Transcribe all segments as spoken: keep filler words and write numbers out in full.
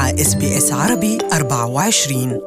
مع إس بي إس عربي أربعة وعشرين.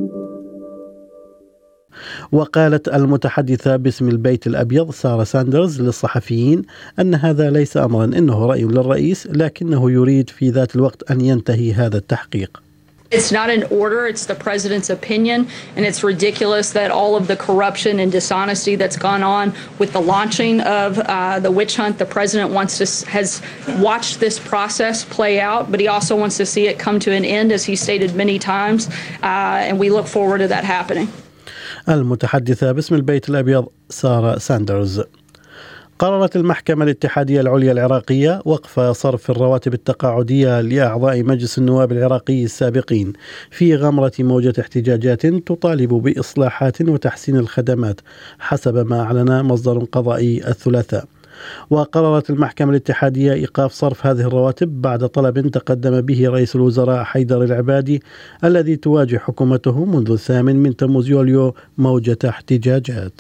وقالت المتحدثة باسم البيت الأبيض سارة ساندرز للصحفيين أن هذا ليس أمرا، إنه رأي للرئيس، لكنه يريد في ذات الوقت أن ينتهي هذا التحقيق. It's not an order, it's the president's opinion, and it's ridiculous that all of the corruption and dishonesty that's gone on with the launching of uh, the witch hunt, the president wants to, has watched this process play out, but he also wants to see it come to an end, as he stated many times, uh, and we look forward to that happening. المتحدثة باسم البيت الأبيض سارة ساندرز. قررت المحكمة الاتحادية العليا العراقية وقف صرف الرواتب التقاعدية لأعضاء مجلس النواب العراقي السابقين في غمرة موجة احتجاجات تطالب بإصلاحات وتحسين الخدمات، حسب ما أعلن مصدر قضائي الثلاثاء. وقررت المحكمة الاتحادية إيقاف صرف هذه الرواتب بعد طلب تقدم به رئيس الوزراء حيدر العبادي الذي تواجه حكومته منذ الثامن من تموز يوليو موجة احتجاجات.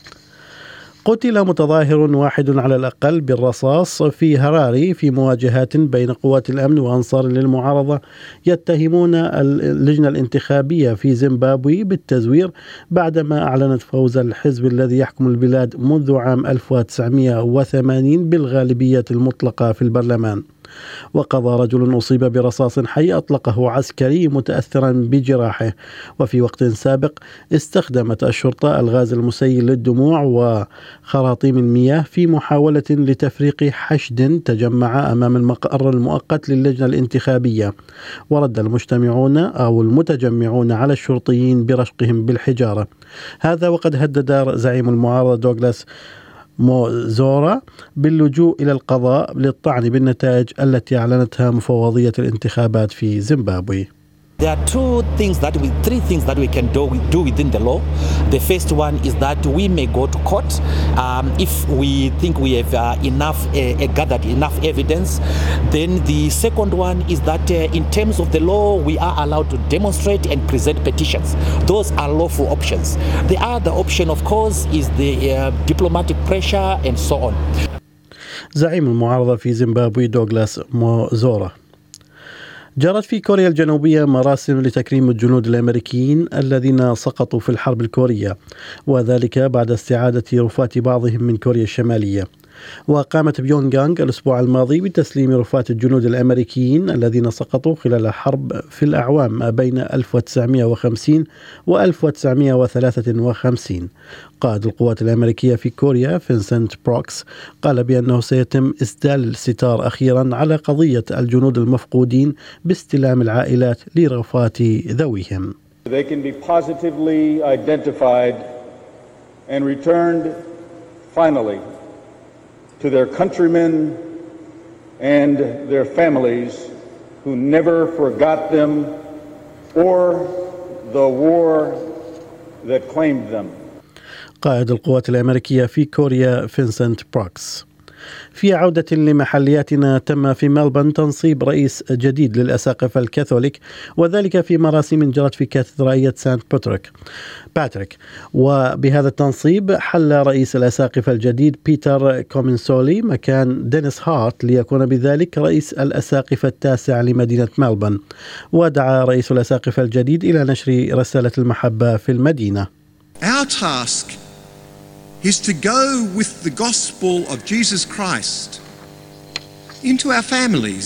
قتل متظاهر واحد على الأقل بالرصاص في هراري في مواجهات بين قوات الأمن وأنصار للمعارضة يتهمون اللجنة الانتخابية في زيمبابوي بالتزوير بعدما أعلنت فوز الحزب الذي يحكم البلاد منذ عام ألف وتسعمائة وثمانين بالغالبية المطلقة في البرلمان. وقضى رجل أصيب برصاص حي أطلقه عسكري متأثرا بجراحه. وفي وقت سابق استخدمت الشرطة الغاز المسيل للدموع وخراطيم المياه في محاولة لتفريق حشد تجمع أمام المقر المؤقت للجنة الانتخابية. ورد المجتمعون أو المتجمعون على الشرطيين برشقهم بالحجارة. هذا وقد هدد زعيم المعارضة دوغلاس موزورا باللجوء إلى القضاء للطعن بالنتائج التي أعلنتها مفوضية الانتخابات في زيمبابوي. There are two things that we, three things that we can do, we do within the law. The first one is that we may go to court um, if we think we have uh, enough, uh, gathered enough evidence. Then the second one is that uh, in terms of the law, we are allowed to demonstrate and present petitions. Those are lawful options. The other option, of course, is the uh, diplomatic pressure and so on. زعيم المعارضة في زيمبابوي دوغلاس موزورا. جرت في كوريا الجنوبية مراسم لتكريم الجنود الأمريكيين الذين سقطوا في الحرب الكورية، وذلك بعد استعادة رفات بعضهم من كوريا الشمالية. وقامت بيونغ يانغ الأسبوع الماضي بتسليم رفات الجنود الأمريكيين الذين سقطوا خلال الحرب في الأعوام ما بين ألف وتسعمائة وخمسين و ألف وتسعمائة وثلاثة وخمسين. قائد القوات الأمريكية في كوريا فينسنت بروكس قال بأنه سيتم إسدال الستار أخيرا على قضية الجنود المفقودين باستلام العائلات لرفات ذويهم. They can be positively identified and returned finally to their countrymen and their families who never forgot them or the war that claimed them. قائد القوات الأمريكية في كوريا فينسنت بروكس. في عودة لمحلياتنا، تم في ملبورن تنصيب رئيس جديد للأساقفة الكاثوليك، وذلك في مراسم جرت في كاتدرائية سانت باتريك باتريك وبهذا التنصيب حل رئيس الأساقفة الجديد بيتر كومينسولي مكان دينيس هارت ليكون بذلك رئيس الأساقفة التاسع لمدينة ملبورن. ودعا رئيس الأساقفة الجديد إلى نشر رسالة المحبة في المدينة. Our task is to go with the gospel of Jesus Christ into our families,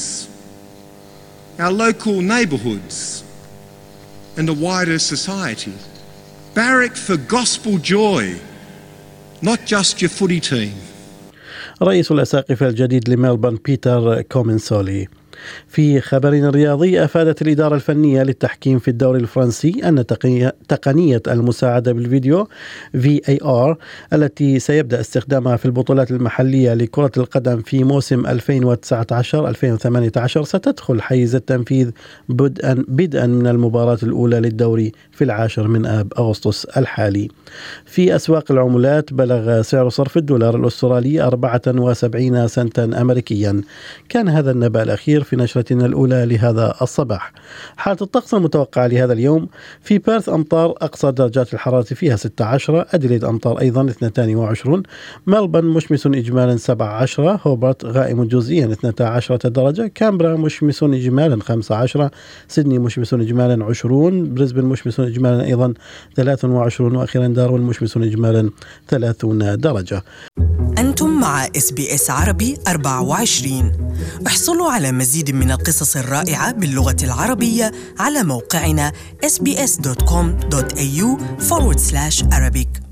our local neighbourhoods, and the wider society. Barrack for gospel joy, not just your footy team. رئيس الأساقفة الجديد لملبورن بيتر كومينسولي. في خبر رياضي، أفادت الإدارة الفنية للتحكيم في الدوري الفرنسي أن تقنية المساعدة بالفيديو في إيه آر التي سيبدأ استخدامها في البطولات المحلية لكرة القدم في موسم ألفين وتسعة عشر ألفين وثمانية عشر ستدخل حيز التنفيذ بدءا بدءا من المباراة الأولى للدوري في العاشر من آب أغسطس الحالي. في أسواق العملات بلغ سعر صرف الدولار الأسترالي أربعة وسبعين سنتا أمريكيا. كان هذا النبأ الأخير في نشرتنا الأولى لهذا الصباح. حالة الطقس المتوقعة لهذا اليوم: في بيرث أمطار، أقصى درجات الحرارة فيها ستة عشر، أديليد أمطار أيضا اثنين وعشرين، ملبن مشمس إجمالا سبعة عشر، هوبرت غائم جزئيا اثنتي عشرة درجة، كامبرا مشمس إجمالا خمسة عشر، سيدني مشمس إجمالا عشرون، بريسبن مشمس إجمالا أيضا ثلاثة وعشرون، وأخيرا داروين مشمس إجمالا ثلاثين درجة. أنتم مع إس بي إس عربي أربعة وعشرين. احصلوا على مزيد من القصص الرائعة باللغة العربية على موقعنا إس بي إس دوت كوم دوت إيه يو forward slash Arabic.